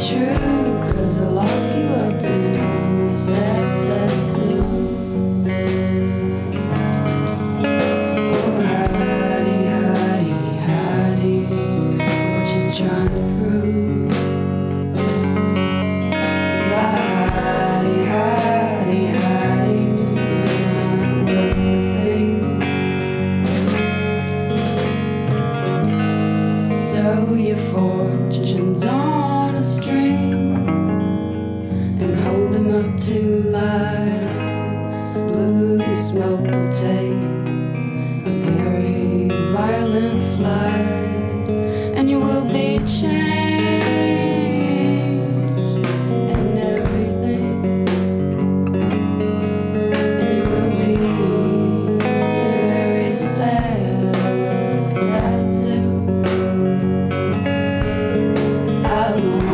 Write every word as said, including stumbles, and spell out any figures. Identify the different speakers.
Speaker 1: true, 'cause I lock you up in a sad, sad zoo. Oh, howdy, howdy, howdy, what you trying to prove? Howdy, howdy, howdy, you're not worth a thing. So your fortune's on a string and hold them up to light. Blue smoke will take a very violent flight, and you will be changed and everything, and you will be very sad, sad too. I won't